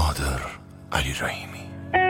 نادر علیرحیمی.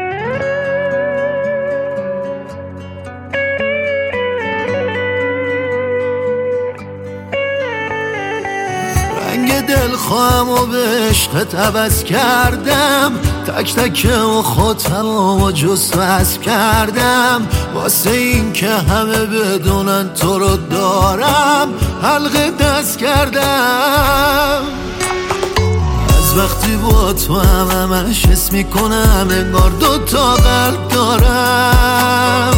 رنگ دلخواهم و به عشقت عوض کردم، تک تک و خاطرام و جست کردم، واسه این که همه بدونن تو رو دارم حلقه دست کردم. از وقتی با تو همش حس میکنم انگار 2 تا قلب دارم.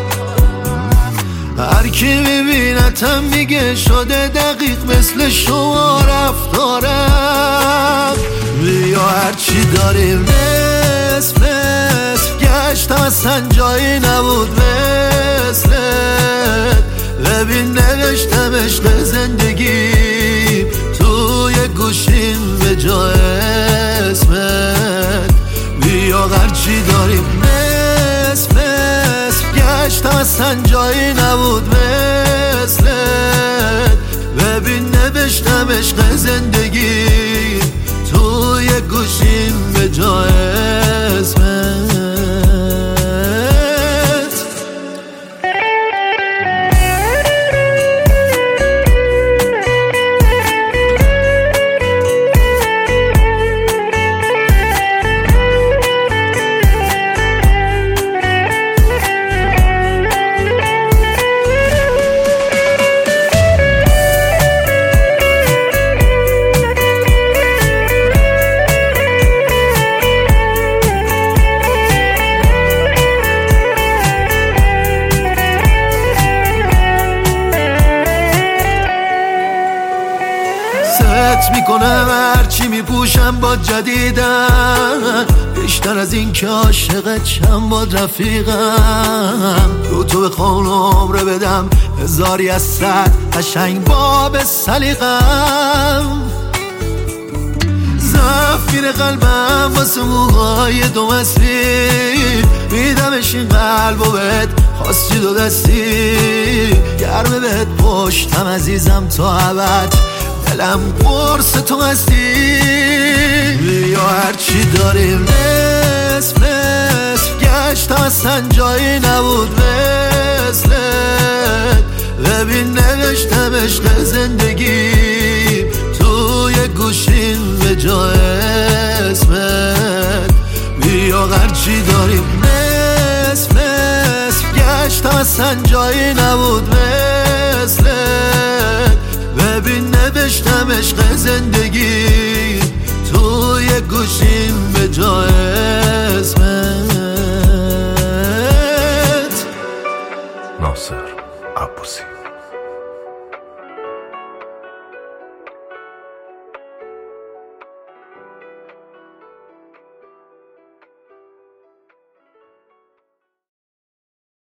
هر کی میبینتم میگه شده دقیق مثل شما رفتارم. بیا هرچی داریم نصف گشتم اصلا جایی نبود مثلت. ببین نوشتم عشق زندگی توی گوشیم به جای اسمت. بیا هرچی داریم نصف گشتم اصلا جایی نبود مثلت. ببین نوشتم عشق زندگی توی گوشیم به جای اسمت. میکنم هرچی میپوشم با جدیدم، بیشتر از این که عاشقت شم با رفیقم. رو تو بخوام عمره بدم 1000 از 100 قشنگ باب سلیقم. ضعف میره قلبم واسه موهای 2 مسیر، میدمش این قلب و بهت خواستی 2 دستی. گرمه بهت پشتم عزیزم تا ابد، دلم قرص تو هستی. بیا هرچی داریم نصف گشتم اصلا جایی نبود مثلت. ببین نوشتم عشق زندگی توی گوشیم به جای اسمت. بیا هرچی داریم نصف گشتم اصلا جایی نبود مثلت. ببین نوشتم عشق زندگی توی گوشیم به جای